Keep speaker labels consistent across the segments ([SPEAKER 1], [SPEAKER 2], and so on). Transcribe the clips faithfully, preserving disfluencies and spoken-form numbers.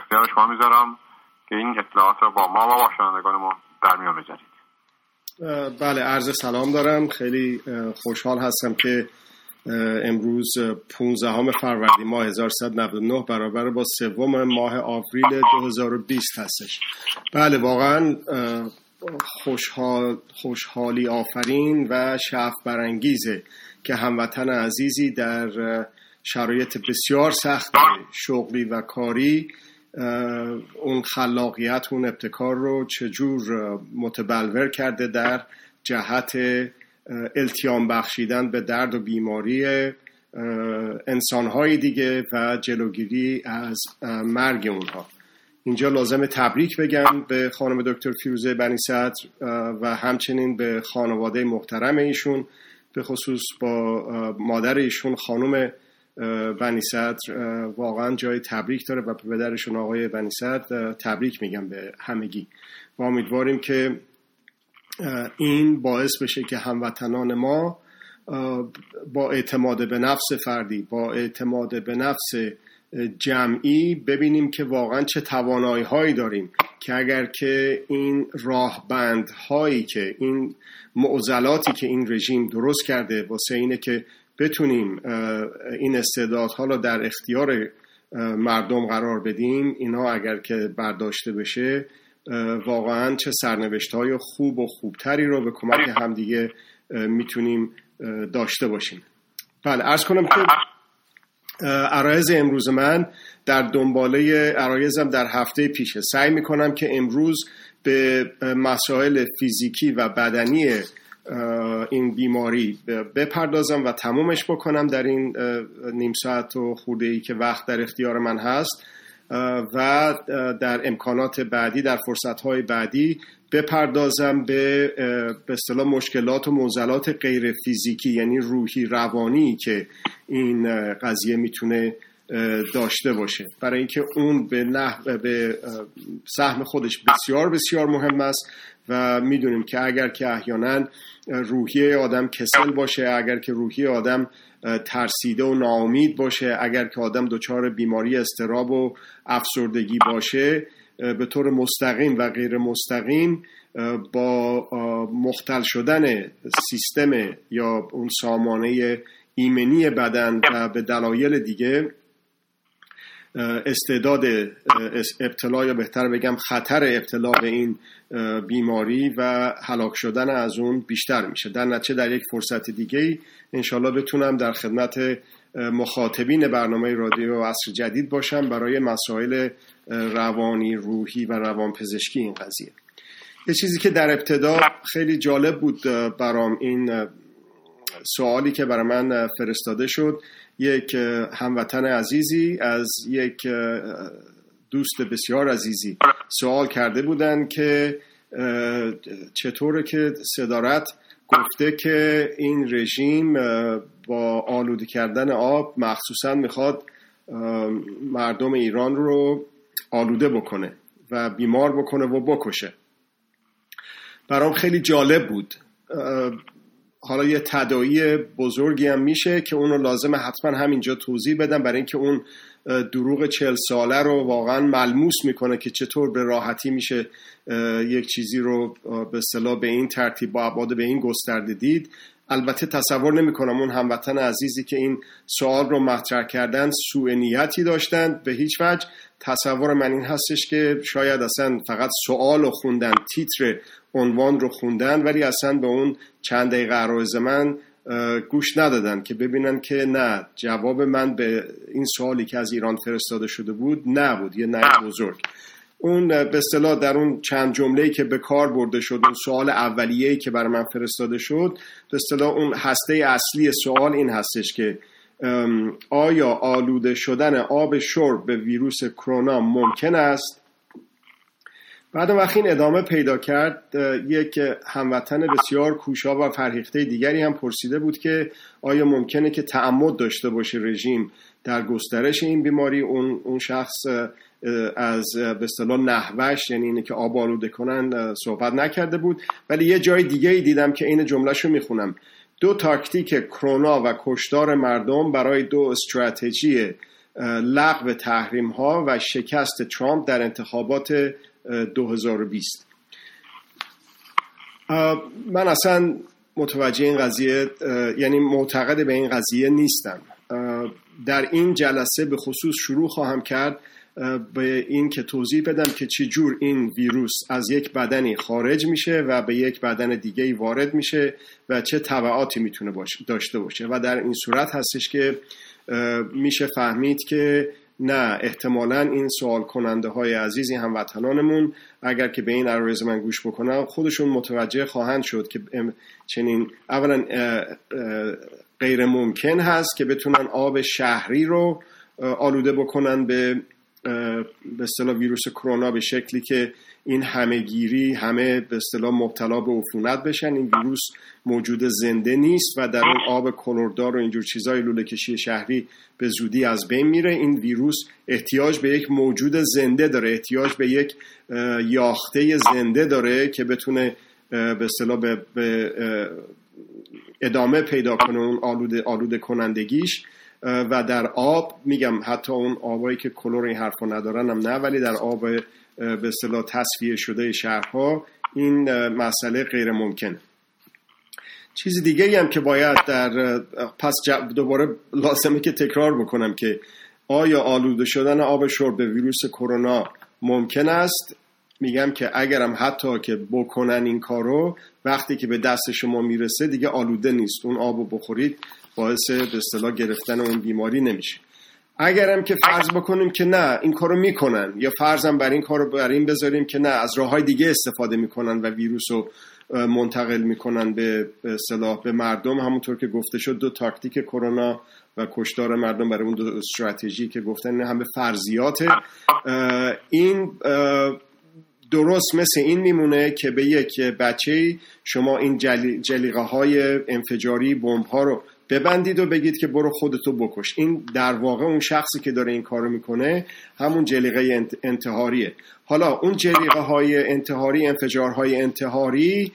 [SPEAKER 1] اختیار شما میذارم که این اطلاعات رو با ما و با شنوندگان ما در میان بذارید.
[SPEAKER 2] بله، عرض سلام دارم. خیلی خوشحال هستم که امروز پانزدهم فروردین ماه هزار و سیصد و نود و نه برابر با سوم ماه آوریل دو هزار و بیست هستش. بله، واقعا خوشحال خوشحالی آفرین و شعف برانگیزه که هموطن عزیزی در شرایط بسیار سخت شغلی و کاری اون خلاقیت، اون ابتکار رو چجور متبلور کرده در جهت التیام بخشیدن به درد و بیماری انسانهای دیگه و جلوگیری از مرگ اونها. اینجا لازم تبریک بگم به خانم دکتر فیروزه بنی صدر و همچنین به خانواده محترم ایشون، به خصوص با مادر ایشون خانم بنی صدر. واقعا جای تبریک داره و به پدرشون آقای بنی صدر تبریک میگم به همگی و امیدواریم که این باعث بشه که هموطنان ما با اعتماد به نفس فردی، با اعتماد به نفس جمعی ببینیم که واقعا چه توانایی هایی داریم که اگر که این راهبند هایی که این معضلاتی که این رژیم درست کرده واسه اینه که بتونیم این استعدادها رو در اختیار مردم قرار بدیم، اینا اگر که برداشته بشه واقعا چه سرنوشت‌های خوب و خوبتری رو به کمک همدیگه میتونیم داشته باشیم. بله، عرض کنم که عرایض امروز من در دنباله عرایضم در هفته پیشه. سعی میکنم که امروز به مسائل فیزیکی و بدنی این بیماری بپردازم و تمومش بکنم در این نیم ساعت و خورده‌ای که وقت در اختیار من هست و در امکانات بعدی، در فرصت‌های بعدی بپردازم به به اصطلاح مشکلات و معضلات غیر فیزیکی، یعنی روحی روانی که این قضیه میتونه داشته باشه، برای اینکه اون به نحو به سهم خودش بسیار بسیار مهم است و میدونیم که اگر که احیانا روحیه آدم کسل باشه، اگر که روحیه آدم ترسیده و ناامید باشه، اگر که آدم دچار بیماری اضطراب و افسردگی باشه، به طور مستقیم و غیر مستقیم با مختل شدن سیستم یا اون سامانه ایمنی بدن و به دلایل دیگه استعداد ابتلا یا بهتر بگم خطر ابتلا به این بیماری و هلاک شدن از اون بیشتر میشه. در نتیجه در یک فرصت دیگه انشالله بتونم در خدمت مخاطبین برنامه رادیو عصر جدید باشم برای مسائل روانی، روحی و روانپزشکی این قضیه. یه چیزی که در ابتدا خیلی جالب بود برام، این سوالی که برای من فرستاده شد، یک هموطن عزیزی از یک دوست بسیار عزیزی سوال کرده بودن که چطوره که صدارت گفته که این رژیم با آلوده کردن آب مخصوصا میخواد مردم ایران رو آلوده بکنه و بیمار بکنه و بکشه. برام خیلی جالب بود. حالا یه تداعی بزرگی هم میشه که اونو لازمه حتما همینجا توضیح بدم، برای اینکه اون دروغ چهل ساله رو واقعا ملموس میکنه که چطور به راحتی میشه یک چیزی رو به اصطلاح به این ترتیب با ابعاد به این گسترده دید. البته تصور نمی کنم اون هموطن عزیزی که این سوال رو مطرح کردن سوء نیتی داشتن، به هیچ وجه. تصور من این هستش که شاید اصلا فقط سوال رو خوندن، تیتر عنوان رو خوندن، ولی اصلا به اون چند دقیقه عرایض من گوش ندادن که ببینن که نه، جواب من به این سوالی که از ایران فرستاده شده بود نبود، یه نه بزرگ. اون به اصطلاح در اون چند جمله‌ای که به کار برده شد، اون سوال اولیه‌ای که برای من فرستاده شد، به اصطلاح اون هسته اصلی سوال این هستش که آیا آلوده شدن آب شرب به ویروس کرونا ممکن است؟ بعد وقتی این ادامه پیدا کرد، یک هموطن بسیار کوشا و فرهیخته دیگری هم پرسیده بود که آیا ممکنه که تعمد داشته باشه رژیم در گسترش این بیماری؟ اون اون شخص از به اصطلاح نحوش، یعنی اینه که آب آلوده کنن، صحبت نکرده بود. ولی یه جای دیگه ای دیدم که این جملهشو میخونم: دو تاکتیک کرونا و کشتار مردم برای دو استراتژی لغو تحریم ها و شکست ترامپ در انتخابات دو هزار و بیست. من اصلا متوجه این قضیه، یعنی معتقد به این قضیه نیستم. در این جلسه به خصوص شروع خواهم کرد به این که توضیح بدم که چجور این ویروس از یک بدنی خارج میشه و به یک بدن دیگه وارد میشه و چه تبعاتی میتونه باشه داشته باشه و در این صورت هستش که میشه فهمید که نه، احتمالاً این سوال کننده های عزیزی هموطنانمون اگر که به این عرایض من گوش بکنن خودشون متوجه خواهند شد که چنین اولا غیر ممکن هست که بتونن آب شهری رو آلوده بکنن به به اصطلاح ویروس کرونا به شکلی که این همه گیری همه به اصطلاح مبتلا به عفونت بشن. این ویروس موجود زنده نیست و در اون آب کلردار و اینجور چیزای لوله کشی شهری به زودی از بین میره. این ویروس احتیاج به یک موجود زنده داره، احتیاج به یک یاخته زنده داره که بتونه به اصطلاح به, به ادامه پیدا کنه اون آلوده آلوده کنندگیش. و در آب، میگم حتی اون آبایی که کلور این حرفا ندارن هم نه، ولی در آب به اصطلاح تصفیه شده شهرها این مسئله غیر ممکنه. چیز دیگه هم که باید در پس دوباره لازمه که تکرار بکنم که آیا آلوده شدن آب شرب به ویروس کرونا ممکن است؟ میگم که اگرم حتی که بکنن این کارو، وقتی که به دست شما میرسه دیگه آلوده نیست، اون آبو بخورید باعث به اصطلاح گرفتن اون بیماری نمیشه. اگرم که فرض بکنیم که نه این کارو میکنن، یا فرضم بر این کارو بر این بذاریم که نه از راههای دیگه استفاده میکنن و ویروسو منتقل میکنن به به اصطلاح به مردم، همونطور که گفته شد دو تاکتیک کرونا و کشتار مردم برای اون دو استراتژی که گفتن همه فرضیاته. این درست مثل این میمونه که به یک بچه شما این جلی، جلیقه های انفجاری بمب ها رو ببندید و بگید که برو خودتو بکش. این در واقع اون شخصی که داره این کارو میکنه همون جلیقه انتحاریه. حالا اون جلیقه های انتحاری، انفجارهای انتحاری،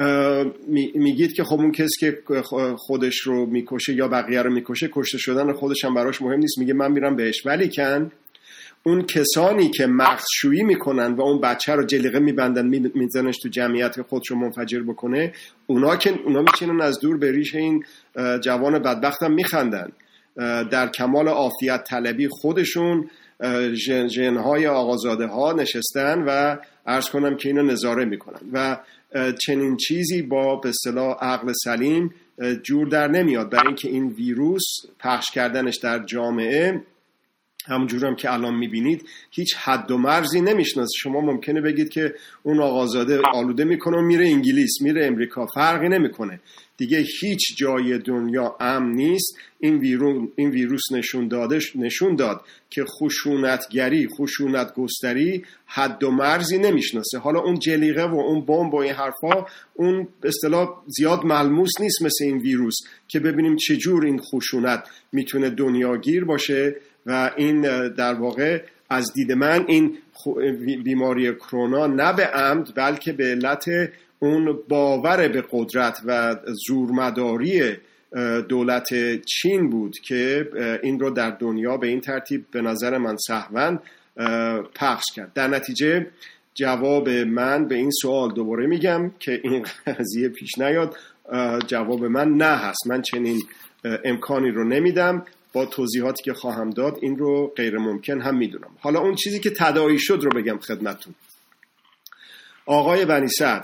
[SPEAKER 2] میگید که خب اون کسی که خودش رو میکشه یا بقیه رو میکشه، کشته شدن خودش هم براش مهم نیست، میگه من میرم بهش. ولی کن اون کسانی که مغزشویی میکنن و اون بچه رو جلیقه میبندن میزننش تو جمعیت خودش رو منفجر بکنه، اونا که اونا میچینن از دور به ریش این جوان بدبخت هم میخندن. در کمال عافیت طلبی خودشون جن جنهای آقازاده ها نشستن و عرض کنم که اینو نظاره میکنن و چنین چیزی با به اصطلاح عقل سلیم جور در نمیاد، برای اینکه این ویروس پخش کردنش در جامعه همونجور هم که الان میبینید هیچ حد و مرزی نمیشناسه. شما ممکنه بگید که اون آقازاده آلوده میکنه و میره انگلیس، میره امریکا، فرقی نمیکنه دیگه. هیچ جای دنیا امن نیست. این ویروس این ویروس نشون دادش نشون داد که خشونتگری، خشونت گستری حد و مرزی نمیشناسه. حالا اون جلیقه و اون بمب و این حرفا اون به اصطلاح زیاد ملموس نیست مثل این ویروس که ببینیم چجور این خشونت میتونه دنیاگیر باشه. و این در واقع از دید من این بیماری کرونا نه به عمد بلکه به علت اون باور به قدرت و زورمداری دولت چین بود که این رو در دنیا به این ترتیب به نظر من سهواً پخش کرد. در نتیجه جواب من به این سوال دوباره میگم که این قضیه پیش نیاد، جواب من نه هست. من چنین امکانی رو نمیدم. با توضیحاتی که خواهم داد این رو غیر ممکن هم میدونم. حالا اون چیزی که تداعی شد رو بگم خدمتتون. آقای بنی صدر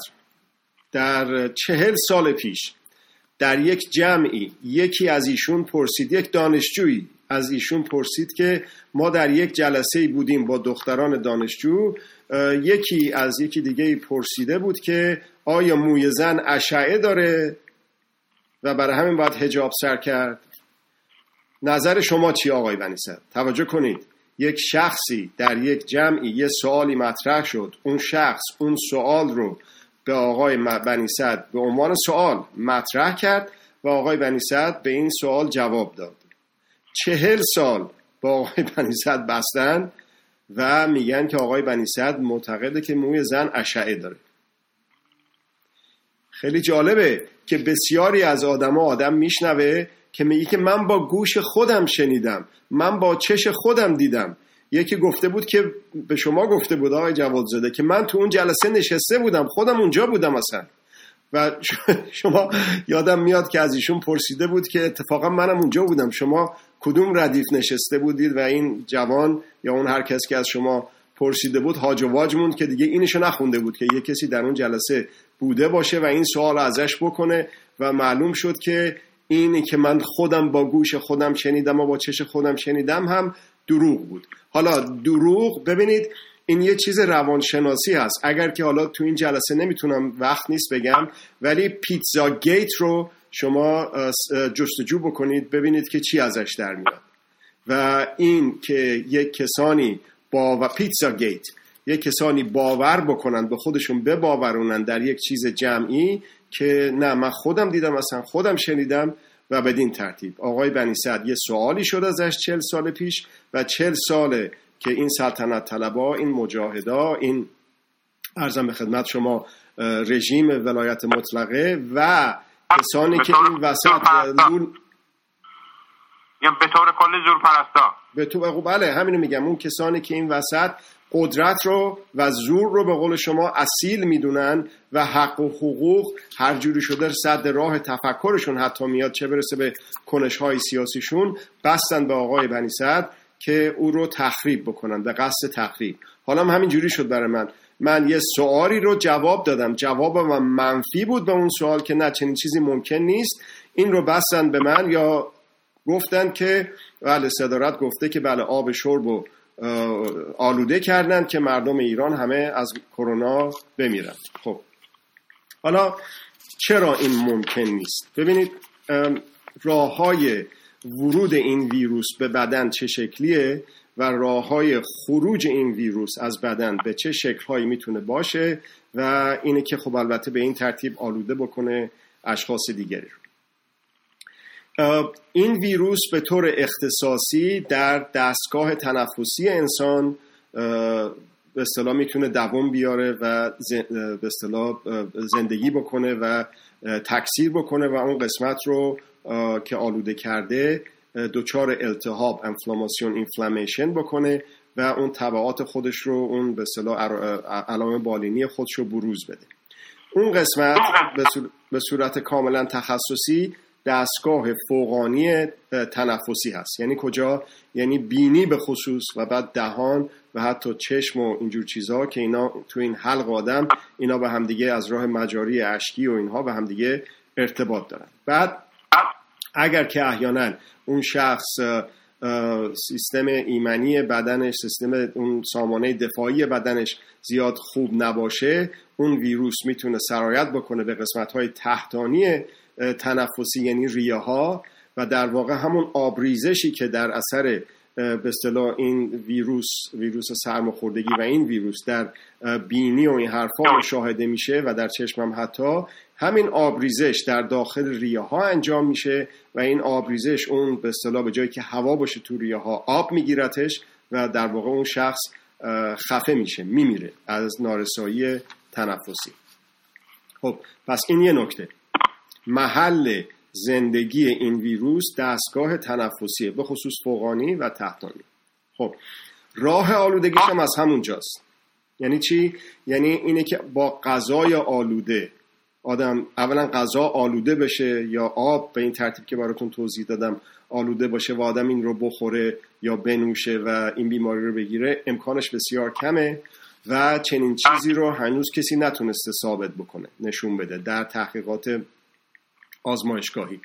[SPEAKER 2] در چهل سال پیش در یک جمعی یکی از ایشون پرسید، یک دانشجویی از ایشون پرسید که ما در یک جلسه بودیم با دختران دانشجو، یکی از یکی دیگه پرسیده بود که آیا موی زن اشعه داره و برای همین باید حجاب سر کرد؟ نظر شما چی آقای بنی صدر؟ توجه کنید، یک شخصی در یک جمعی یه سوالی مطرح شد، اون شخص اون سوال رو به آقای بنی صدر به عنوان سوال مطرح کرد و آقای بنی صدر به این سوال جواب داد. چهل سال با آقای بنی صدر بستن و میگن که آقای بنی صدر معتقده که موی زن اشعه داره. خیلی جالبه که بسیاری از آدم‌ها آدم میشنوه که میگه که من با گوش خودم شنیدم، من با چش خودم دیدم. یکی گفته بود که به شما گفته بود آقای جوادزاده که من تو اون جلسه نشسته بودم، خودم اونجا بودم اصلا. و شما یادم میاد که از ایشون پرسیده بود که اتفاقا منم اونجا بودم، شما کدوم ردیف نشسته بودید؟ و این جوان یا اون هر کس که از شما پرسیده بود هاج و واج موند که دیگه اینشو نخونده بود که یه کسی در اون جلسه بوده باشه و این سوال ازش بکنه. و معلوم شد که اینی که من خودم با گوش خودم شنیدم و با چش خودم شنیدم هم دروغ بود. حالا دروغ، ببینید این یه چیز روانشناسی هست. اگر که حالا تو این جلسه نمیتونم، وقت نیست بگم، ولی پیتزا گیت رو شما جستجو بکنید ببینید که چی ازش در میاد. و این که یک کسانی با و پیتزا گیت یک کسانی باور بکنن، به خودشون بباورونن در یک چیز جمعی که نه من خودم دیدم، اصلا خودم شنیدم. و بدین ترتیب آقای بنی سعد یه سوالی شد ازش چل سال پیش و چل ساله که این سلطنت طلبا، این مجاهدا، این عرضم به خدمت شما رژیم ولایت مطلقه و کسانی که این وسط لول
[SPEAKER 1] یا به طور کلی زور پرستا،
[SPEAKER 2] به تو بله همینو میگم، اون کسانی که این وسط قدرت رو و زور رو به قول شما اصیل میدونن و حق و حقوق هر جوری شده صد راه تفکرشون حتی میاد، چه برسه به کنش‌های سیاسیشون، بستن به آقای بنی سعد که او رو تخریب بکنن، به قصد تخریب. حالا هم همین جوری شد برای من. من یه سوالی رو جواب دادم، جوابم منفی بود به اون سوال که نه چنین چیزی ممکن نیست. این رو بستن به من یا گفتن که بله صدارت گفته که بله آب شرب و آلوده کردن که مردم ایران همه از کرونا بمیرن. خب حالا چرا این ممکن نیست؟ ببینید راه‌های ورود این ویروس به بدن چه شکلیه و راه‌های خروج این ویروس از بدن به چه شکل‌هایی میتونه باشه و اینه که خب البته به این ترتیب آلوده بکنه اشخاص دیگری رو. این ویروس به طور اختصاصی در دستگاه تنفسی انسان به اصطلاح میتونه دوام بیاره و به اصطلاح زندگی بکنه و تکثیر بکنه و اون قسمت رو که آلوده کرده دچار التهاب، انفلاماسیون، اینفلامیشن بکنه و اون تبعات خودش رو، اون به اصطلاح علائم بالینی خودش رو بروز بده. اون قسمت به صورت کاملا تخصصی دستگاه فوقانی تنفسی هست. یعنی کجا؟ یعنی بینی به خصوص و بعد دهان و حتی چشم و اینجور چیزها که اینا تو این حلق آدم اینا به همدیگه از راه مجاری اشکی و اینها به همدیگه ارتباط دارن. بعد اگر که احیانا اون شخص سیستم ایمنی بدنش، سیستم اون سامانه دفاعی بدنش زیاد خوب نباشه، اون ویروس میتونه سرایت بکنه به قسمت‌های تحتانی تنفسی یعنی ریه ها و در واقع همون آبریزشی که در اثر به اصطلاح این ویروس ویروس سرماخوردگی و این ویروس در بینی و این حرفا مشاهده میشه و در چشم هم حتی، همین آبریزش در داخل ریه ها انجام میشه و این آبریزش اون به اصطلاح به جایی که هوا باشه تو ریه ها آب میگیرتش و در واقع اون شخص خفه میشه، میمیره از نارسایی تنفسی. خب پس این یه نکته. محل زندگی این ویروس دستگاه تنفسیه، به خصوص فوقانی و تحتانی. خب راه آلودگیش هم از همون جاست. یعنی چی؟ یعنی اینه که با غذای آلوده آدم اولا غذا آلوده بشه یا آب به این ترتیب که براتون توضیح دادم آلوده باشه و آدم این رو بخوره یا بنوشه و این بیماری رو بگیره، امکانش بسیار کمه و چنین چیزی رو هنوز کسی نتونسته ثابت بکنه، نشون بده در تحقیقات آزمایشگاهی.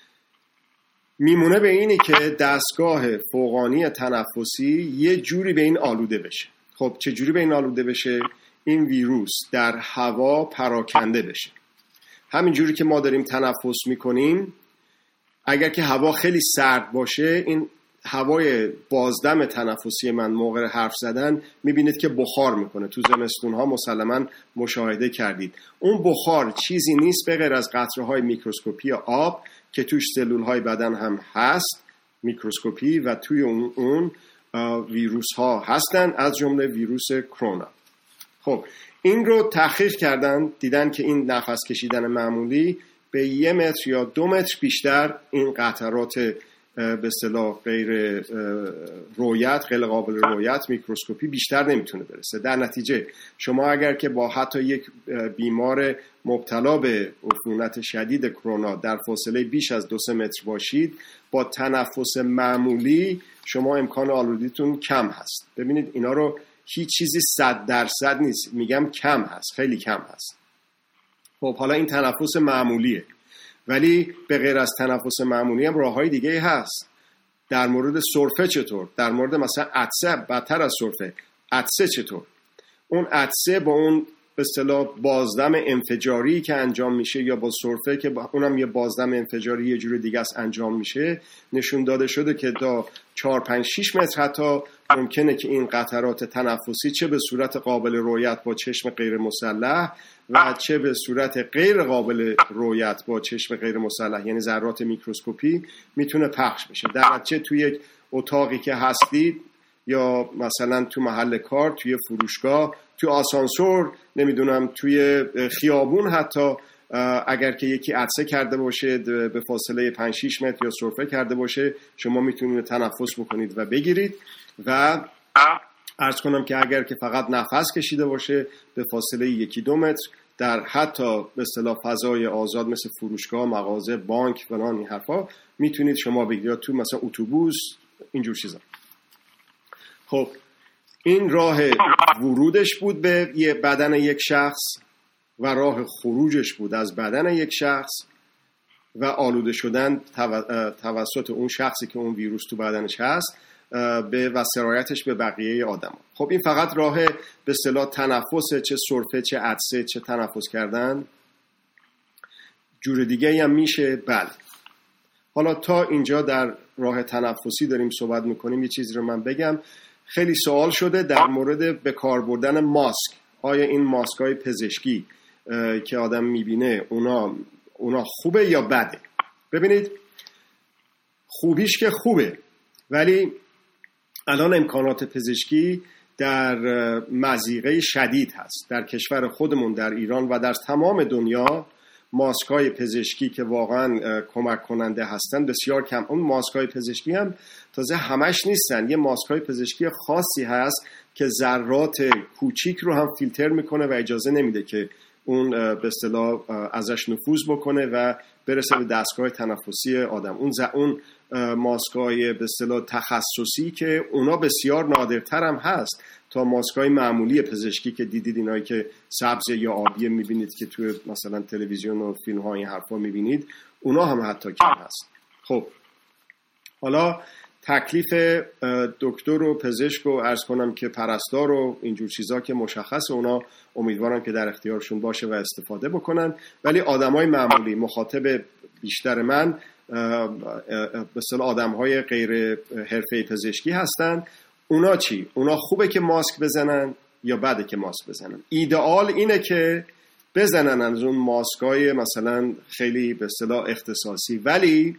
[SPEAKER 2] میمونه به اینی که دستگاه فوقانی تنفسی یه جوری به این آلوده بشه. خب چه جوری به این آلوده بشه؟ این ویروس در هوا پراکنده بشه. همین جوری که ما داریم تنفس میکنیم، اگر که هوا خیلی سرد باشه، این هوای بازدم تنفسی من موقع حرف زدن میبینید که بخار میکنه. تو زمستون ها مسلماً مشاهده کردید. اون بخار چیزی نیست به غیر از قطره های میکروسکوپی آب که توش سلول های بدن هم هست، میکروسکوپی، و توی اون, اون ویروس ها هستن، از جمله ویروس کرونا. خب این رو تحقیق کردن، دیدن که این نفس کشیدن معمولی به یه متر یا دو متر بیشتر این قطرات به اصطلاح غیر رویت، غیر قابل رویت، میکروسکوپی بیشتر نمیتونه برسه. در نتیجه شما اگر که با حتی یک بیمار مبتلا به عفونت شدید کرونا در فاصله بیش از دو سه متر باشید، با تنفس معمولی شما امکان آلودگیتون کم هست. ببینید اینا رو هیچ چیزی صد درصد نیست، میگم کم هست، خیلی کم هست. خب حالا این تنفس معمولیه، ولی به غیر از تنفس معمولی هم راههای دیگه هست. در مورد سرفه چطور؟ در مورد مثلا عطسه، بدتر از سرفه، عطسه چطور؟ اون عطسه با اون به اصطلاح بازدم انفجاری که انجام میشه یا با سرفه که با اونم یه بازدم انفجاری یه جور دیگه است انجام میشه، نشون داده شده که تا چهار پنج شش متر حتی ممکنه که این قطرات تنفسی چه به صورت قابل رؤیت با چشم غیر مسلح و چه به صورت غیر قابل رؤیت با چشم غیر مسلح، یعنی ذرات میکروسکوپی، میتونه پخش بشه. در نتیجه توی یک اتاقی که هستید یا مثلا تو محل کار، توی فروشگاه، توی آسانسور، نمیدونم توی خیابون، حتی اگر که یکی عطسه کرده باشه به فاصله پنج شش متر یا سرفه کرده باشه، شما میتونید تنفس بکنید و بگیرید. و عرض کنم که اگر که فقط نفس کشیده باشه به فاصله یکی دو متر در حتی به اصطلاح فضای آزاد مثل فروشگاه، مغازه، بانک، فلان این حرفا میتونید شما بگیرید، تو مثلا اتوبوس، اینجور چیزا. خب این راه ورودش بود به یه بدن یک شخص و راه خروجش بود از بدن یک شخص و آلوده شدن توسط اون شخصی که اون ویروس تو بدنش هست به و سرایتش به بقیه آدم. خب این فقط راه به اصطلاح تنفس، چه سرفه، چه عطسه، چه تنفس کردن. جور دیگه هم میشه. بله. حالا تا اینجا در راه تنفسی داریم صحبت میکنیم. یه چیزی رو من بگم. خیلی سوال شده در مورد به کار بردن ماسک. آیا این ماسک‌های پزشکی که آدم میبینه اونا اونا خوبه یا بده؟ ببینید، خوبیش که خوبه، ولی الان امکانات پزشکی در مضیقه شدید هست. در کشور خودمون، در ایران و در تمام دنیا، ماسک‌های پزشکی که واقعا کمک کننده هستن بسیار کم. اون ماسک‌های پزشکی هم تازه همش نیستن. یه ماسک‌های پزشکی خاصی هست که ذرات کوچیک رو هم فیلتر میکنه و اجازه نمیده که اون به اصطلاح ازش نفوذ بکنه و برسه به دستگاه تنفسی آدم. اون ز... اون ماسک‌های به اصطلاح تخصصی که اونا بسیار نادرتر هم هست تا ماسک‌های معمولی پزشکی که دیدید، اینایی که سبز یا آبی میبینید که توی مثلا تلویزیون و فیلم‌ها این حرفا میبینید، اونا هم حتی کم هست. خب حالا تکلیف دکتر و پزشک و عرض کنم که پرستار و اینجور چیزا که مشخص، اونا امیدوارم که در اختیارشون باشه و استفاده بکنن. ولی آدمای معمولی، مخاطب بیشتر من به اصطلاح آدم‌های غیر حرفه‌ای پزشکی هستن. اونا چی؟ اونا خوبه که ماسک بزنن یا بده که ماسک بزنن؟ ایدئال اینه که بزنن از اون ماسک‌های مثلا خیلی به اصطلاح اختصاصی، ولی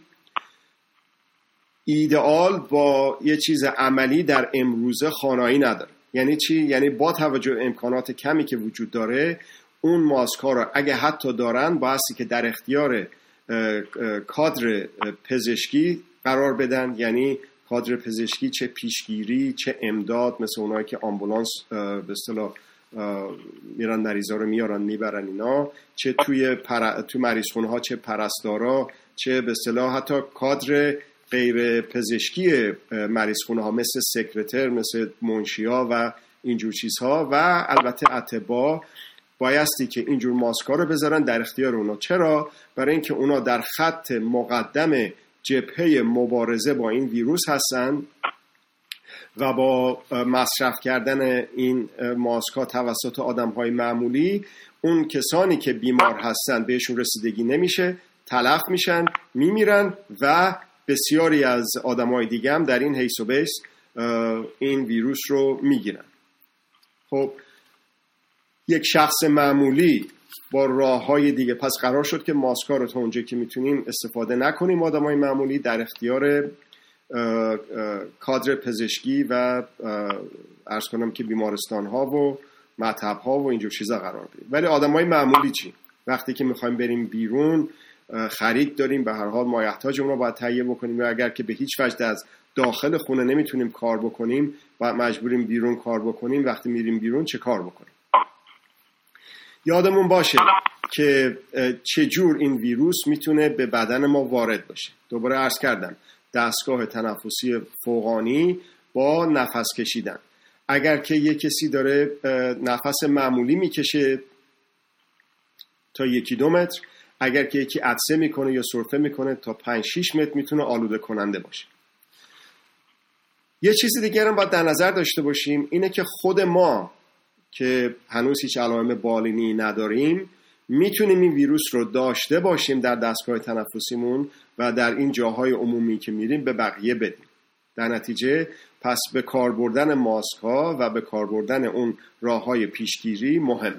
[SPEAKER 2] ایدئال با یه چیز عملی در امروزه خانایی نداره. یعنی چی؟ یعنی با توجه امکانات کمی که وجود داره، اون ماسک ها رو اگه حتی دارن بایستی که در اختیار کادر پزشکی قرار بدن. یعنی کادر پزشکی چه پیشگیری چه امداد، مثل اونایی که آمبولانس به اصطلاح میرن مریضا رو میارن میبرن اینا، چه توی پر... تو مریضخونه ها چه پرستارا، چه به اصطلاح حتی کادر غیر پزشکی مریضخونه ها مثل سکرتر، مثل منشیا و اینجور چیزها، و البته اطباء بایستی که اینجور ماسکا رو بذارن در اختیار اونا. چرا؟ برای اینکه اونا در خط مقدم جبهه مبارزه با این ویروس هستن و با مصرف کردن این ماسکا توسط آدم‌های معمولی، اون کسانی که بیمار هستن بهشون رسیدگی نمیشه، تلف میشن، میمیرن و بسیاری از آدم‌های دیگه هم در این حیث و بیس این ویروس رو میگیرن. خب یک شخص معمولی با راه‌های دیگه، پس قرار شد که ماسکا رو تا اونجا که میتونیم استفاده نکنیم. آدم‌های معمولی در اختیار کادر پزشکی و عرض کنم که بیمارستان‌ها و مطب‌ها و اینجور چیزا قرار بدیم. ولی آدم‌های معمولی چی؟ وقتی که میخوایم بریم بیرون، خرید داریم، به هر حال مایحتاجمون رو باید تهیه بکنیم و اگر که به هیچ وجه از داخل خونه نمیتونیم کار بکنیم و مجبوریم بیرون کار بکنیم، وقتی میریم بیرون چه کار بکنیم؟ یادمون باشه که چجور این ویروس میتونه به بدن ما وارد بشه. دوباره عرض کردم دستگاه تنفسی فوقانی با نفس کشیدن. اگر که یک کسی داره نفس معمولی میکشه تا یکی دو متر، اگر که یکی عطسه میکنه یا سرفه میکنه تا پنج شیش متر میتونه آلوده کننده باشه. یه چیز دیگر هم باید در نظر داشته باشیم اینه که خود ما که هنوز هیچ علائم بالینی نداریم میتونیم این ویروس رو داشته باشیم در دستگاه تنفسیمون و در این جاهای عمومی که میریم به بقیه بدیم. در نتیجه پس به کار بردن ماسک ها و به کار بردن اون راه های پیشگیری مهمه.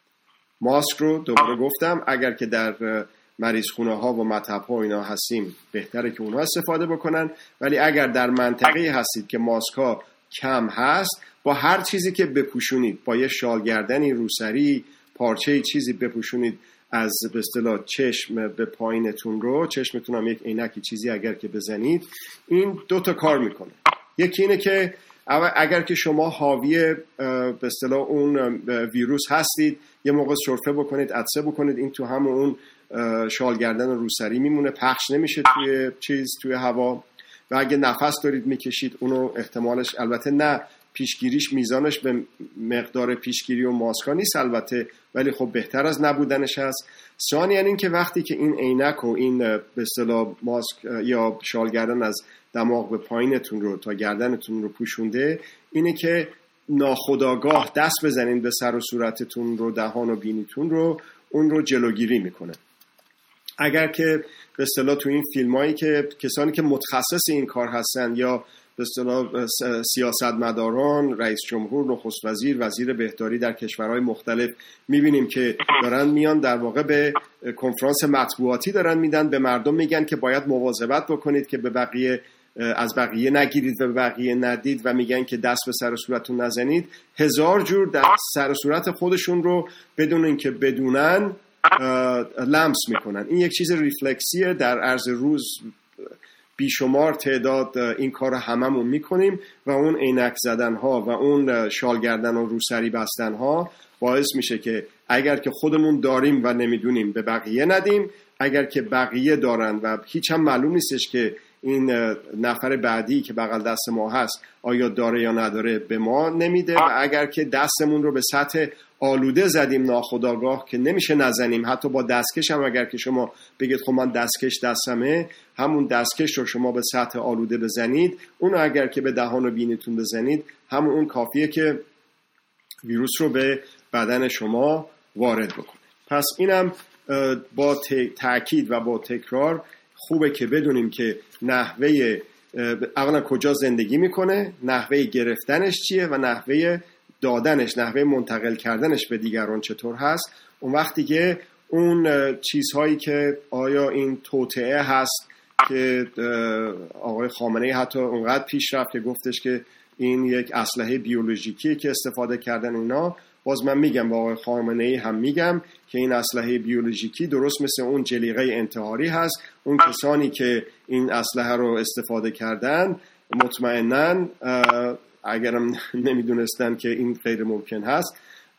[SPEAKER 2] ماسک رو دوباره گفتم اگر که در مریض خونه ها و مطب ها اینا هستیم بهتره که اونها استفاده بکنن، ولی اگر در منطقه هستید که ماسک ها کم هست با هر چیزی که بپوشونید، با یه شال گردنی، روسری، پارچه چیزی بپوشونید از به اصطلاح چشم به پایینتون رو، چشمتون هم یک عینکی چیزی اگر که بزنید، این دو تا کار میکنه. یکی اینه که اگر که شما حاوی به اصطلاح اون ویروس هستید یه موقع سرفه بکنید، عطسه بکنید، این تو همون اون شال گردن روسری میمونه، پخش نمیشه توی چیز توی هوا و اگه نفس دارید میکشید اونو احتمالش، البته نه پیشگیریش میزانش به مقدار پیشگیری و ماسکا نیست البته، ولی خب بهتر از نبودنش هست. ثانیاً این که وقتی که این عینک و این به اصطلاح ماسک یا شال گردن از دماغ به پایینتون رو تا گردنتون رو پوشونده، اینه که ناخودآگاه دست بزنین به سر و صورتتون رو، دهان و بینیتون رو، اون رو جلوگیری میکنه. اگر که به اصطلاح تو این فیلمایی که کسانی که متخصص این کار هستن یا به اصطلاح سیاستمداران، رئیس جمهور، نخست وزیر، وزیر بهداری در کشورهای مختلف میبینیم که دارن میان در واقع به کنفرانس مطبوعاتی دارن میدن، به مردم میگن که باید مواظبت بکنید که به بقیه از بقیه نگیرید و به بقیه ندید و میگن که دست به سر و صورتتون نزنید. هزار جور در سر و صورت خودشون رو بدون اینکه بدونن لمس میکنن. این یک چیز ریفلکسیه، در عرض روز بیشمار تعداد این کار رو هممون میکنیم و اون عینک زدن ها و اون شال گردن و روسری بستن ها باعث میشه که اگر که خودمون داریم و نمیدونیم به بقیه ندیم، اگر که بقیه دارن و هیچ هم معلوم نیستش که این نفر بعدی که بغل دست ما هست آیا داره یا نداره به ما نمیده، و اگر که دستمون رو به سطح آلوده زدیم ناخودآگاه که نمیشه نزنیم، حتی با دستکش هم اگر که شما بگید خب من دستکش دستمه، همون دستکش رو شما به سطح آلوده بزنید، اون اگر که به دهان و بینیتون بزنید، همون اون کافیه که ویروس رو به بدن شما وارد بکنه. پس اینم با تأکید و با تکرار خوبه که بدونیم که نحوه اولا کجا زندگی میکنه، نحوه گرفتنش چیه و نحوه دادنش، نحوه منتقل کردنش به دیگران چطور هست. اون وقتی که اون چیزهایی که آیا این توطئه هست که آقای خامنه‌ای حتی اونقدر پیش رفت که گفتش که این یک اسلحه بیولوژیکیه که استفاده کردن اینا، باز من میگم با آقای خامنه‌ای هم میگم که این اسلحه بیولوژیکی درست مثل اون جلیقه انتحاری هست. اون کسانی که این اسلحه رو استفاده کردن مطمئناً اگرم نمیدونستن که این غیر ممکن هست،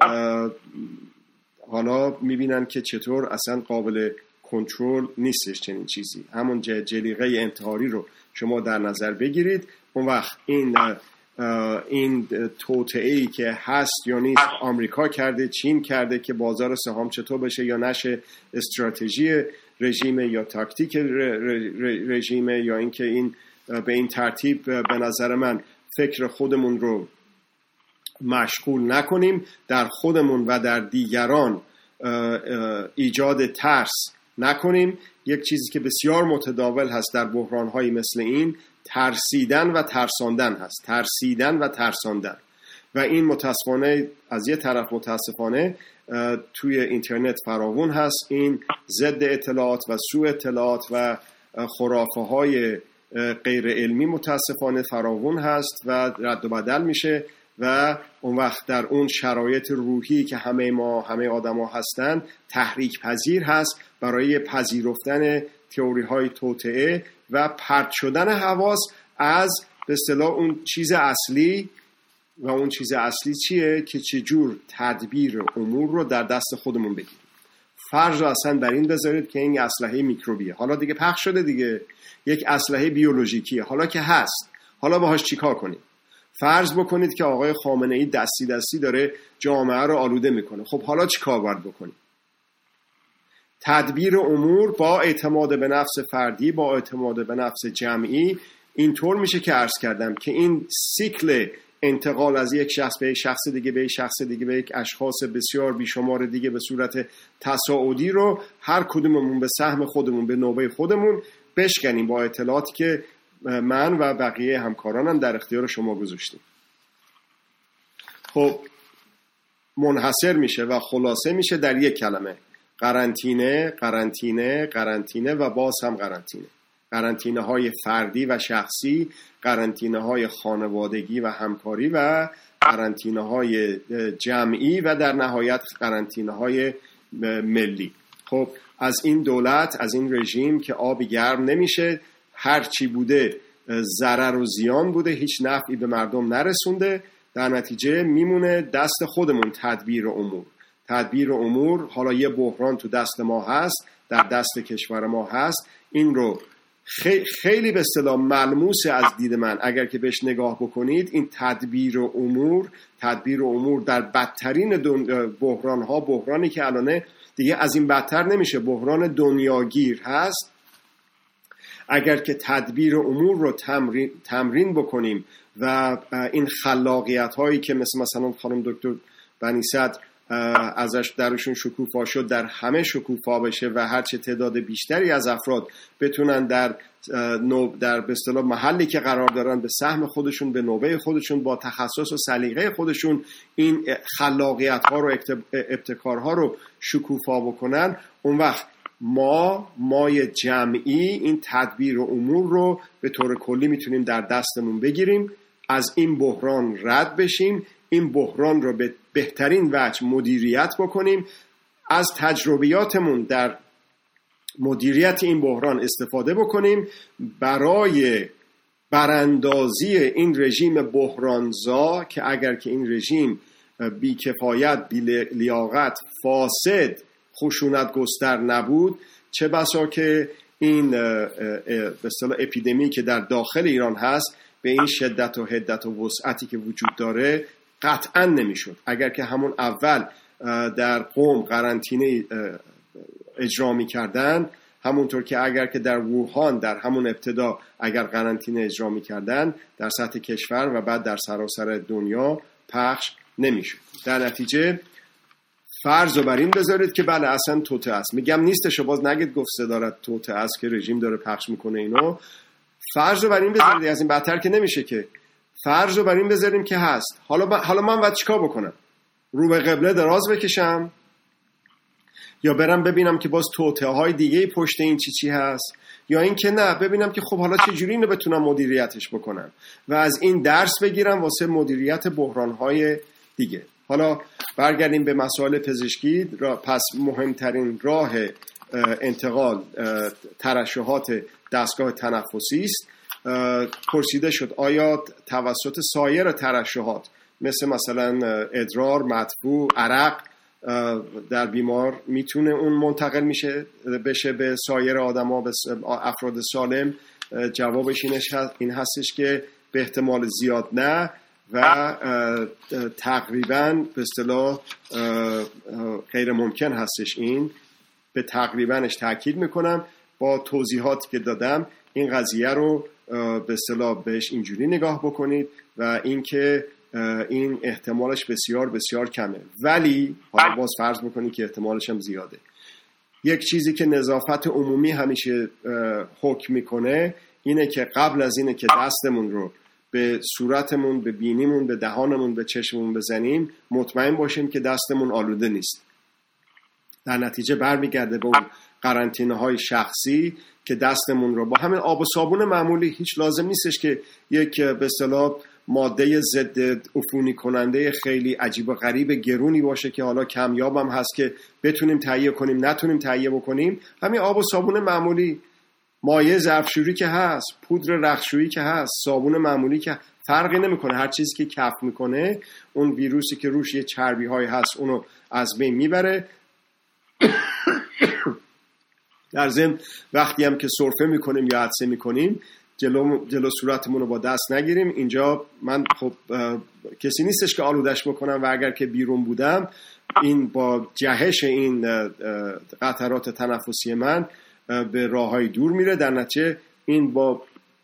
[SPEAKER 2] حالا میبینن که چطور اصلا قابل کنترل نیستش چنین چیزی. همون جلیقه انتحاری رو شما در نظر بگیرید، اون وقت این این توطئه‌ای که هست یا نیست، آمریکا کرده، چین کرده که بازار سهام چطور بشه یا نشه، استراتژی رژیم یا تاکتیک رژیم، یا اینکه این به این ترتیب به نظر من فکر خودمون رو مشغول نکنیم، در خودمون و در دیگران ایجاد ترس نکنیم. یک چیزی که بسیار متداول هست در بحران‌هایی مثل این، ترسیدن و ترساندن هست، ترسیدن و ترساندن، و این متاسفانه از یه طرف متاسفانه توی اینترنت فراوون هست. این ضد اطلاعات و سوء اطلاعات و خرافه های غیر علمی متاسفانه فراوون هست و رد و بدل میشه و اون وقت در اون شرایط روحی که همه ما همه آدما هستن تحریک پذیر هست برای پذیرفتن تئوری های توطئه و پرت شدن حواس از به اصطلاح اون چیز اصلی. و اون چیز اصلی چیه؟ که چجور تدبیر امور رو در دست خودمون بگیریم. فرض رو اصلا بر این بذارید که این اسلحه میکروبیه، حالا دیگه پخش شده دیگه، یک اسلحه بیولوژیکیه، حالا که هست، حالا باهاش چیکار کنیم؟ فرض بکنید که آقای خامنه ای دستی دستی داره جامعه رو آلوده میکنه، خب حالا چیکار باید بکنیم؟ تدبیر امور با اعتماد به نفس فردی، با اعتماد به نفس جمعی، اینطور میشه که عرض کردم که این سیکل انتقال از یک شخص به یک شخص دیگه به یک شخص دیگه به یک اشخاص بسیار بیشمار دیگه به صورت تصاعدی رو هر کدوممون به سهم خودمون به نوبه خودمون بشکنیم با اطلاعاتی که من و بقیه همکارانم در اختیار شما گذاشتیم. خب منحصر میشه و خلاصه میشه در یک کلمه: قرنطینه، قرنطینه، قرنطینه و باز هم قرنطینه. قرنطینه های فردی و شخصی، قرنطینه های خانوادگی و همکاری و قرنطینه های جمعی و در نهایت قرنطینه های ملی. خب از این دولت، از این رژیم که آبی گرم نمیشه، هر چی بوده ضرر و زیان بوده، هیچ نفعی به مردم نرسونده، در نتیجه میمونه دست خودمون تدبیر امور. تدبیر امور، حالا یه بحران تو دست ما هست، در دست کشور ما هست، این رو خیلی به اصطلاح ملموسه از دید من اگر که بهش نگاه بکنید. این تدبیر امور، تدبیر امور در بدترین بحران ها، بحرانی که الانه دیگه از این بدتر نمیشه، بحران دنیاگیر هست. اگر که تدبیر امور رو تمرین, تمرین بکنیم و این خلاقیت هایی که مثل مثلا خانم دکتر بنی صدر ازش درشون شکوفا شد در همه شکوفا بشه و هرچه تعداد بیشتری از افراد بتونن در در به اصطلاح محلی که قرار دارن به سهم خودشون، به نوبه خودشون، با تخصص و سلیقه خودشون این خلاقیت ها رو، ابتکارها رو شکوفا بکنن، اون وقت ما مای جمعی این تدبیر و امور رو به طور کلی میتونیم در دستمون بگیریم، از این بحران رد بشیم، این بحران رو به بهترین وجه مدیریت بکنیم، از تجربیاتمون در مدیریت این بحران استفاده بکنیم برای براندازی این رژیم بحرانزا که اگر که این رژیم بیکفایت، بی لیاقت، فاسد، خشونت گستر نبود، چه بسا که این به اصطلاح اپیدمی که در داخل ایران هست به این شدت و حدت و وسعتی که وجود داره قطعا نمیشد. اگر که همون اول در قم قرنطینه اجرا می‌کردن، همونطور که اگر که در ووهان در همون ابتدا اگر قرنطینه اجرا می‌کردن، در سطح کشور و بعد در سراسر دنیا پخش نمیشد. در نتیجه فرض رو بر این بذارید که بله اصلا توطئه است. میگم نیستش، باز نگید گفت صدارت توطئه است که رژیم داره پخش میکنه اینو. فرض رو بر این بذارید، از این بدتر که نمیشه که. فرض رو بر این بذاریم که هست. حالا با... حالا من باید چیکار بکنم؟ رو به قبله دراز بکشم یا برم ببینم که باز توطئه های دیگه پشت این چی چی هست، یا این که نه ببینم که خب حالا چه جوری اینو بتونم مدیریتش بکنم و از این درس بگیرم واسه مدیریت بحران های دیگه. حالا برگردیم به مسائل پزشکی. پس مهمترین راه انتقال ترشحات دستگاه تنفسی است. پرسیده شد آیا توسط سایر ترشحات مثل مثلا ادرار، مدفوع، عرق در بیمار میتونه اون منتقل میشه بشه به سایر آدما، به افراد سالم؟ جوابش این هستش که به احتمال زیاد نه و تقریبا به اصطلاح غیر ممکن هستش. این به تقریباش تاکید میکنم. با توضیحاتی که دادم این قضیه رو به اصطلاح بهش اینجوری نگاه بکنید و اینکه این احتمالش بسیار بسیار کمه، ولی حالا باز فرض بکنید که احتمالش هم زیاده. یک چیزی که نظافت عمومی همیشه حکم میکنه اینه که قبل از اینه که دستمون رو به صورتمون، به بینیمون، به دهانمون، به چشممون بزنیم مطمئن باشیم که دستمون آلوده نیست. در نتیجه برمیگرده به اون قرنطینه های شخصی که دستمون رو با همین آب و صابون معمولی، هیچ لازم نیستش که یک به اصطلاح ماده ضد عفونی کننده خیلی عجیب و غریب گرونی باشه که حالا کمیاب هم هست که بتونیم تهیه کنیم نتونیم تهیه بکنیم. همین آب و صابون معمولی، مایع ظرفشویی که هست، پودر رختشویی که هست، صابون معمولی که فرقی نمیکنه، هر چیزی که کف میکنه اون ویروسی که روش یه چربی های هست اونو از بین میبره. در ضمن وقتی هم که سرفه میکنیم یا عطسه میکنیم جلو جلو صورتمون رو با دست نگیریم. اینجا من خب کسی نیستش که آلودش بکنم و اگر که بیرون بودم این با جهش این قطرات تنفسی من به راههای دور میره، در نتیجه این با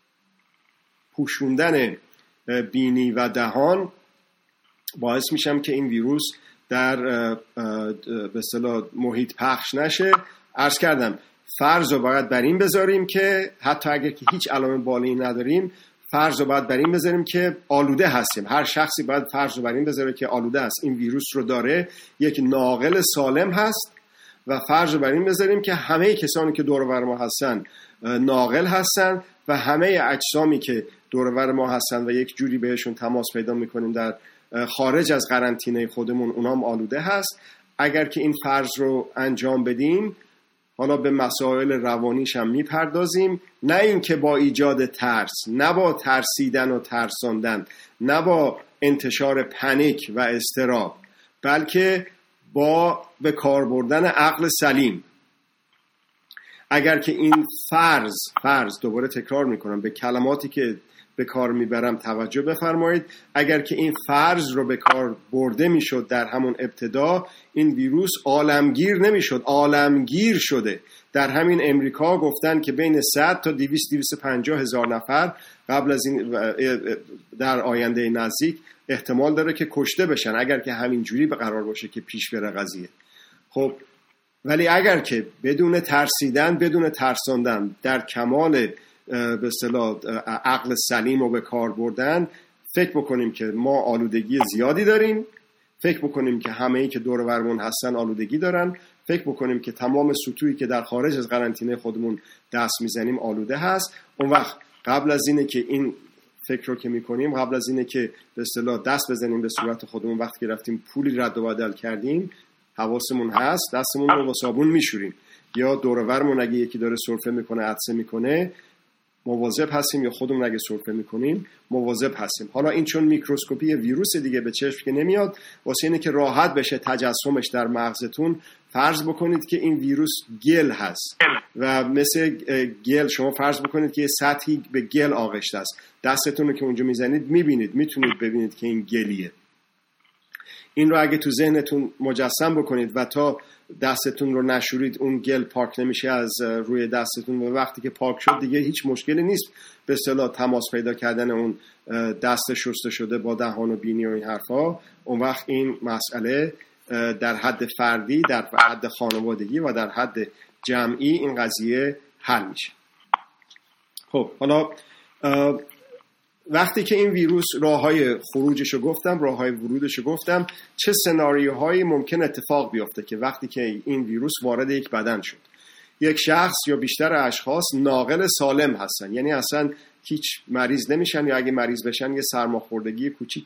[SPEAKER 2] پوشوندن بینی و دهان باعث میشم که این ویروس در به اصطلاح محیط پخش نشه. عرض کردم فرض رو باید بر این بذاریم که حتی اگر که هیچ علائم بالایی نداریم فرض رو باید بر این بذاریم که آلوده هستیم. هر شخصی باید فرض رو بر این بذاره که آلوده است، این ویروس رو داره، یک ناقل سالم هست و فرض رو بر این بذاریم که همه کسانی که دور و بر ما هستن ناقل هستن و همه اجسامی که دور و بر ما هستن و یک جوری بهشون تماس پیدا میکنیم در خارج از قرنطینه خودمون اونام آلوده هست. اگر که این فرض رو انجام بدیم حالا به مسائل روانیش هم میپردازیم، نه این که با ایجاد ترس، نه با ترسیدن و ترساندن، نه با انتشار پنیک و اضطراب، بلکه با به کار بردن عقل سلیم. اگر که این فرض فرض دوباره تکرار میکنم، به کلماتی که به کار میبرم توجه بفرمایید، اگر که این فرض رو به کار برده میشد در همون ابتدا این ویروس عالمگیر نمیشد. عالمگیر شده. در همین امریکا گفتن که بین صد تا دویست دویست و پنجاه هزار نفر قبل از این در آینده نزدیک احتمال داره که کشته بشن اگر که همین جوری به قرار باشه که پیش بره قضیه. خب ولی اگر که بدون ترسیدن، بدون ترساندن، در کمال به اصطلاح عقل سلیم رو به کار بردن، فکر بکنیم که ما آلودگی زیادی داریم، فکر بکنیم که همه ای که دور و برمون هستن آلودگی دارن، فکر بکنیم که تمام سطوحی که در خارج از قرنطینه خودمون دست میزنیم آلوده هست، اون وقت قبل از اینه که این فکر رو که میکنیم، قبل از اینه که به اصطلاح دست بزنیم به صورت خودمون، وقتی که رفتیم پولی رد و بدل کردیم حواسمون هست دستمون رو با صابون میشوریم، یا دور و برمون اگه یکی داره سرفه میکنه عطسه میکنه مواظب هستیم، یا خودمون اگه سرفه میکنیم مواظب هستیم. حالا این چون میکروسکوپی ویروس دیگه به چشم که نمیاد، واسه اینه که راحت بشه تجسمش در مغزتون، فرض بکنید که این ویروس گل هست و مثل گل شما فرض بکنید که یه سطحی به گل آغشته است، دستتون رو که اونجا میزنید میبینید، میتونید ببینید که این گلیه. این رو اگه تو ذهنتون مجسم بکنید و تا دستتون رو نشورید اون گل پاک نمیشه از روی دستتون، و وقتی که پاک شد دیگه هیچ مشکلی نیست به اصطلاح تماس پیدا کردن اون دست شسته شده با دهان و بینی و این حرفا. اون وقت این مسئله در حد فردی، در حد خانوادگی و در حد جمعی این قضیه حل میشه. خب حالا وقتی که این ویروس راههای خروجشو گفتم، راههای ورودشو گفتم، چه سناریوهایی ممکن اتفاق بیفته که وقتی که این ویروس وارد یک بدن شد، یک شخص یا بیشتر اشخاص ناقل سالم هستن، یعنی اصلا هیچ مریض نمیشن، یا اگه مریض بشن یه سرماخوردگی کوچیک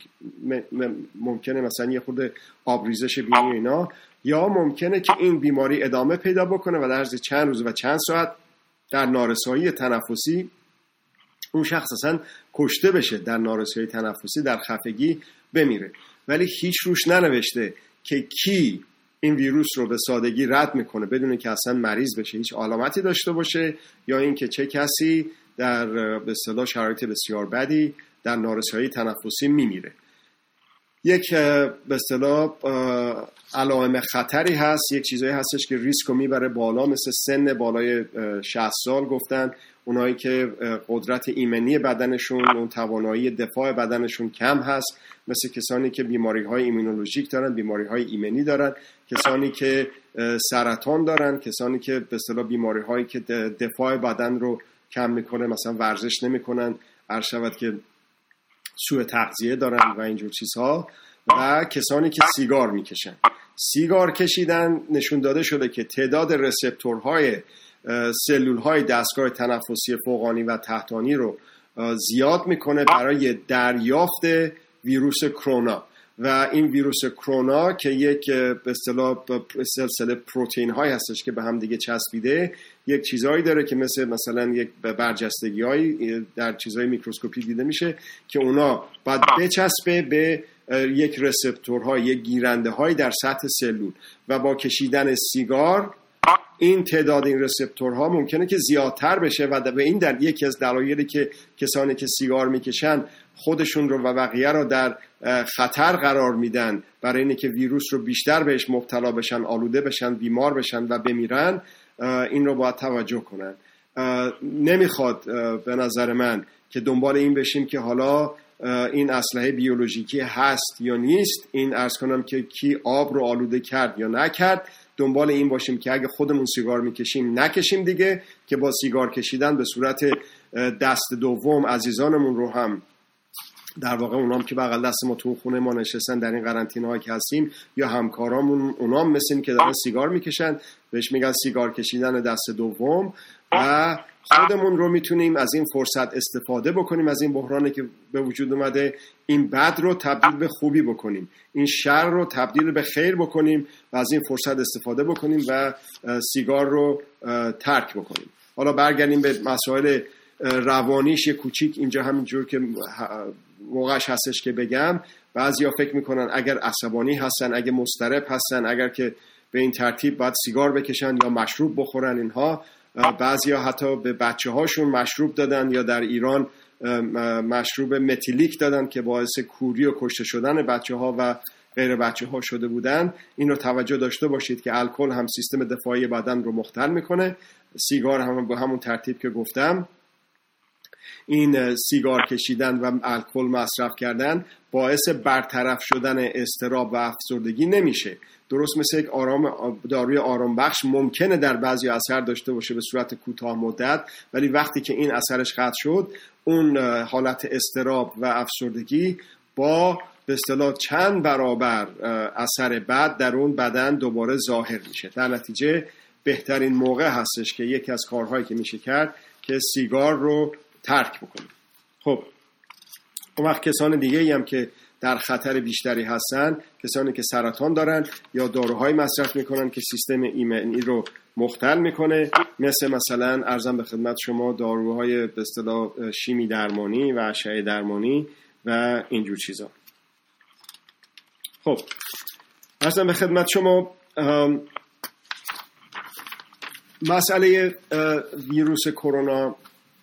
[SPEAKER 2] ممکنه مثلا یه خورده آبریزش بینی اینا، یا ممکنه که این بیماری ادامه پیدا بکنه و در عرض چند روز و چند ساعت در نارسایی تنفسی اون شخص اصلا کشته بشه، در نارسایی تنفسی در خفگی بمیره. ولی هیچ روش ننوشته که کی این ویروس رو به سادگی رد میکنه بدون که اصلا مریض بشه، هیچ علامتی داشته باشه، یا اینکه چه کسی در به اصطلاح شرایط بسیار بدی در نارسایی تنفسی میمیره. یک به اصطلاح علائم خطری هست، یک چیزایی هستش که ریسک رو میبره بالا، مثل سن بالای شصت سال گفتن، اونایی که قدرت ایمنی بدنشون، اون توانایی دفاع بدنشون کم هست، مثل کسانی که بیماری‌های ایمونولوژیک دارن، بیماری‌های ایمنی دارن، کسانی که سرطان دارن، کسانی که به اصطلاح بیماری‌هایی که دفاع بدن رو کم میکنه، مثلا ورزش نمیکنن، عرض شود که سوء تغذیه دارن و اینجور چیزها، و کسانی که سیگار میکشن. سیگار کشیدن نشون داده شده که تعداد رسپتورهای سلولهای دستگاه تنفسی فوقانی و تحتانی رو زیاد میکنه برای دریافت ویروس کرونا. و این ویروس کرونا که یک به اصطلاح سلسله پروتئین های هستش که به هم دیگه چسبیده، یک چیزایی داره که مثل مثلا یک برجستگی‌هایی در چیزهای میکروسکوپی دیده میشه که اونا باید بچسبه به یک رسپتورها، یک گیرنده های در سطح سلول و با کشیدن سیگار این تعداد این رسپتورها ممکنه که زیادتر بشه و به این در یکی از دلایلی که کسانی که سیگار میکشن خودشون رو و بقیه رو در خطر قرار میدن برای اینکه ویروس رو بیشتر بهش مبتلا بشن، آلوده بشن، بیمار بشن و بمیرن، این رو باید توجه کنن. نمیخواد به نظر من که دنبال این بشیم که حالا این اسلحه بیولوژیکی هست یا نیست، این عرض کنم که کی آب رو آلوده کرد یا نکرد، دنبال این باشیم که اگه خودمون سیگار میکشیم نکشیم دیگه، که با سیگار کشیدن به صورت دست دوم عزیزانمون رو هم در واقع اونام که بغل دست ما تو خونه ما نشستن در این قرنطینه هایی که هستیم یا همکارامون اونام مثل که دارن سیگار میکشن بهش میگن سیگار کشیدن دست دوم، و خودمون رو میتونیم از این فرصت استفاده بکنیم، از این بحرانی که به وجود اومده این بد رو تبدیل به خوبی بکنیم، این شر رو تبدیل به خیر بکنیم و از این فرصت استفاده بکنیم و سیگار رو ترک بکنیم. حالا برگردیم به مسائل روانیش یه کوچیک اینجا همینجور که موقعش هستش که بگم. بعضیا فکر میکنن اگر عصبانی هستن، اگر مضطرب هستن، اگر که به این ترتیب باید سیگار بکشن یا مشروب بخورن اینها. بعضیا حتی به بچه هاشون مشروب دادن یا در ایران مشروب متیلیک دادن که باعث کوری و کشته شدن بچه ها و غیر بچه ها شده بودن. این رو توجه داشته باشید که الکل هم سیستم دفاعی بدن رو مختل میکنه، سیگار هم به همون ترتیب که گفتم. این سیگار کشیدن و الکل مصرف کردن باعث برطرف شدن اضطراب و افسردگی نمیشه. درست مثل یک آرام داروی آرام بخش ممکنه در بعضی اثر داشته باشه به صورت کوتاه مدت، ولی وقتی که این اثرش قطع شد، اون حالت اضطراب و افسردگی با به اصطلاح چند برابر اثر بد در اون بدن دوباره ظاهر میشه. در نتیجه بهترین موقع هستش که یکی از کارهایی که میشه کرد که سیگار رو ترک بکنیم. خب اون وقت کسان دیگه ای هم که در خطر بیشتری هستن، کسانی که سرطان دارن یا داروهای مصرف میکنن که سیستم ایمنی رو مختل میکنه، مثل مثلا عرضم به خدمت شما داروهای به اصطلاح شیمی درمانی و اشعه درمانی و اینجور چیزا. خب عرضم به خدمت شما مسئله ویروس کرونا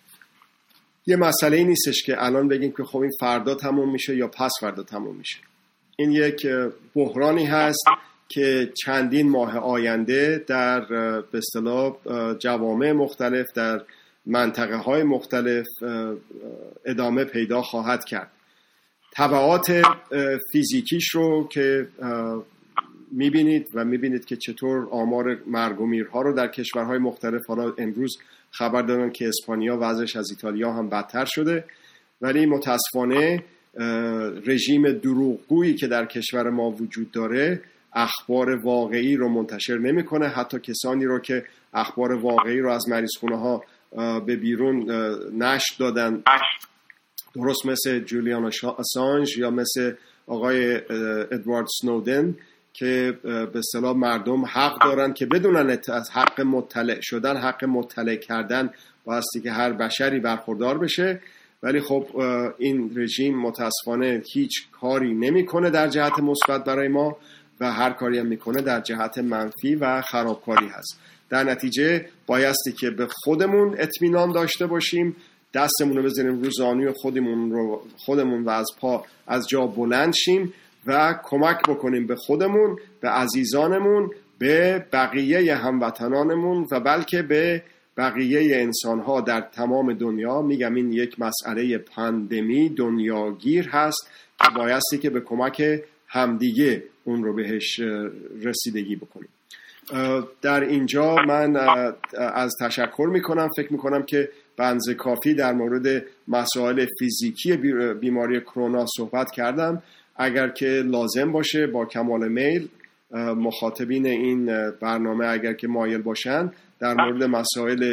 [SPEAKER 2] یه مسئله ای نیستش که الان بگیم که خب این فردا تموم میشه یا پس فردا تموم میشه. این یک بحرانی هست که چندین ماه آینده در به اصطلاح جوامع مختلف در منطقه های مختلف ادامه پیدا خواهد کرد. تبعات فیزیکیش رو که میبینید و میبینید که چطور آمار مرگ و میرها رو در کشورهای مختلف، حالا امروز خبر دادن که اسپانیا وضعش از ایتالیا هم بدتر شده، ولی متاسفانه رژیم دروغگویی که در کشور ما وجود داره اخبار واقعی رو منتشر نمیکنه. حتی کسانی رو که اخبار واقعی رو از مریضخونه ها به بیرون نشر دادن، درست مثل جولیان آسانژ یا مثل آقای ادوارد سنودن، که به اصطلاح مردم حق دارن که بدونن از حق مطلع شدن، حق مطلع کردن بایستی که هر بشری برخوردار بشه، ولی خب این رژیم متاسفانه هیچ کاری نمیکنه در جهت مثبت برای ما و هر کاری هم میکنه در جهت منفی و خرابکاری هست. در نتیجه بایستی که به خودمون اطمینان داشته باشیم، دستمون رو بزنیم رو زانوی خودمون رو خودمون و از پا از جا بلند شیم و کمک بکنیم به خودمون، به عزیزانمون، به بقیه هموطنانمون و بلکه به بقیه انسانها در تمام دنیا. میگم این یک مسئله پاندمی دنیاگیر هست که بایستی که به کمک همدیگه اون رو بهش رسیدگی بکنیم. در اینجا من از تشکر میکنم. فکر میکنم که به اندازه کافی در مورد مسائل فیزیکی بیماری کرونا صحبت کردم. اگر که لازم باشه با کمال میل مخاطبین این برنامه اگر که مایل باشن در مورد مسائل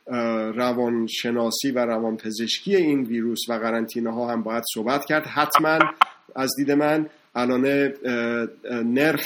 [SPEAKER 2] روانشناسی و روانپزشکی این ویروس و قرنطینه ها هم باید صحبت کرد. حتما از دید من الان نرخ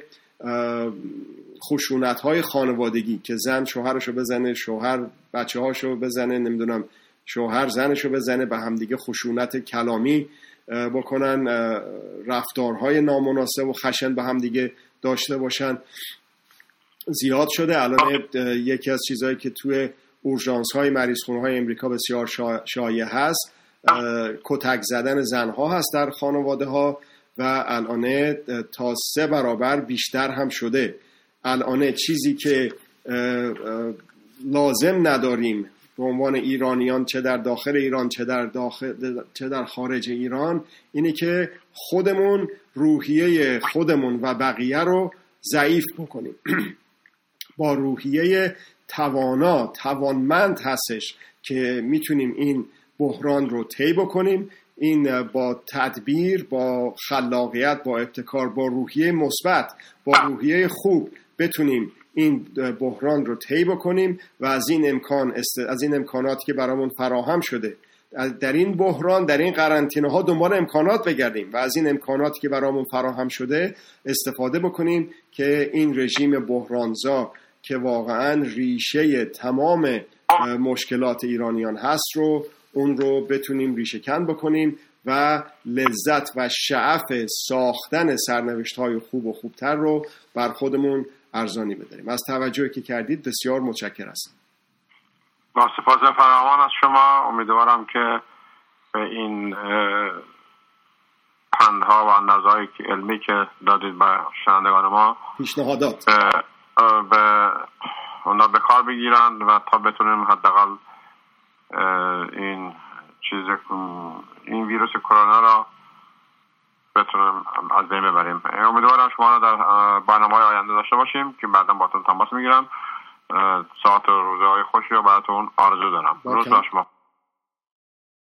[SPEAKER 2] خشونت های خانوادگی که زن شوهرشو بزنه، شوهر بچه هاشو بزنه، نمیدونم شوهر زنشو بزنه، به همدیگه خشونت کلامی بکنن، رفتارهای نامناسب و خشن به همدیگه داشته باشن، زیاد شده. الان یکی از چیزهایی که توی اورژانس های مریض خونه های امریکا بسیار شایع هست کتک زدن زنها هست در خانواده ها و الان تا سه برابر بیشتر هم شده. الان چیزی که لازم نداریم به عنوان ایرانیان، چه در داخل ایران چه در داخل چه در خارج ایران، اینه که خودمون روحیه خودمون و بقیه رو ضعیف بکنیم. با روحیه توانا توانمند هستش که میتونیم این بحران رو طی بکنیم. این با تدبیر، با خلاقیت، با ابتکار، با روحیه مثبت، با روحیه خوب بتونیم این بحران رو طی بکنیم و از این امکان است... از این امکاناتی که برامون فراهم شده در این بحران، در این قرنطینه ها دنبال امکانات بگردیم و از این امکاناتی که برامون فراهم شده استفاده بکنیم که این رژیم بحرانزا که واقعا ریشه تمام مشکلات ایرانیان هست رو اون رو بتونیم ریشه کن بکنیم و لذت و شعف ساختن سرنوشت‌های خوب و خوبتر رو بر خودمون ارزانی بداریم. از توجهی که کردید بسیار متشکر هستم.
[SPEAKER 1] با سپاس فراوان از شما. امیدوارم که به این پندها و نظرهایی که علمی که دادید به شنوندگان ما،
[SPEAKER 2] پیشنهادات
[SPEAKER 1] به اونا به کار بگیرند و تا بتونیم حداقل این چیز این ویروس کرونا را بتونیم از بین ببریم. امیدوارم شما را در برنامه‌های آینده داشته باشیم که بعدا باهاتون تماس میگیرم. ساعت و روزهای خوشی رو براتون آرزو دارم. روز با شما.